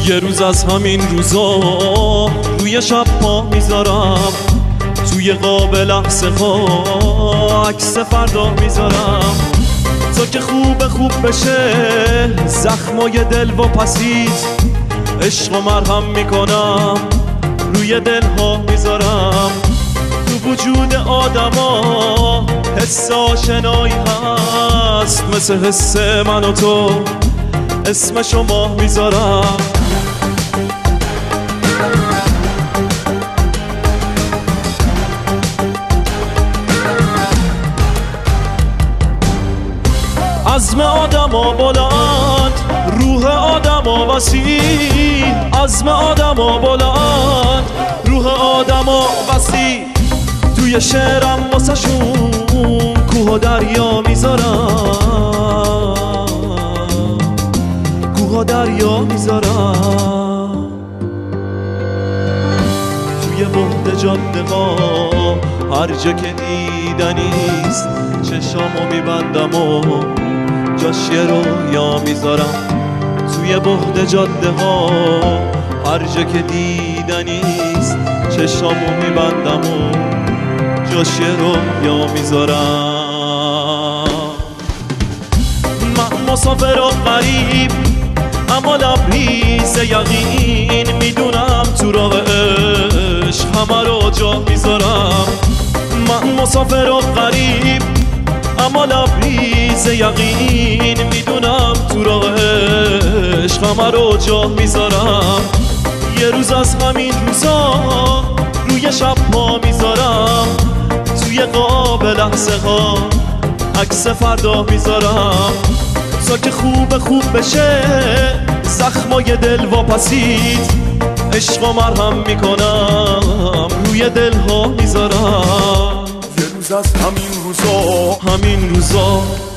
یه روز از همین روزا روی شب پا میذارم، توی قاب لحظه ها عکس فردا میذارم، تا که خوب بشه زخمای دل و پسیز، عشق و مرهم میکنم روی دل ها میذارم. تو وجود آدما حس آشنایی هست، مثل حس من و تو اسم شما میذارم. عزم آدما بلند، روح آدما وسیع، عزم آدما بلند، روح آدما وسیع. توی شعرم واسه شون کوه و دریا میذارم، کوه و دریا میذارم. توی بعد جاده ها هر جا که دیدنیست چشامو میبندم و جاش یه رویا میذارم. توی بعد جاده ها هر جا که دیدنیست چشامو میبندم و جاش یه رویا میذارم. من مسافر و غریب اما لبریز یقین، میدونم تو راه عشق همه رو جا میذارم. من مسافر و غریب اما لبریز یقین، میدونم تو راه عشق همه رو جا میذارم. یه روز از همین روزا روی شب پا میذارم، توی قاب لحظه ها عکس فردا میذارم، تا که خوب بشه زخمای دل واپسید، عشق و مرهم میکنم روی دل ها میذارم. یه روز از همین روزا همین روزا